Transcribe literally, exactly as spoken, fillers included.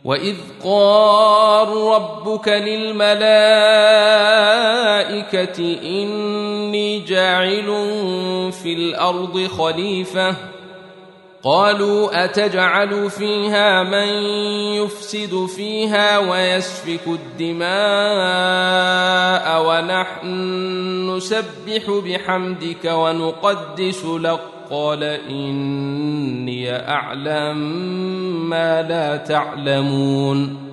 وإذ قال ربك للملائكة إني جاعل في الأرض خليفة قالوا أتجعل فيها من يفسد فيها ويسفك الدماء ونحن نسبح بحمدك ونقدس لك قال إني أعلم ما لا تعلمون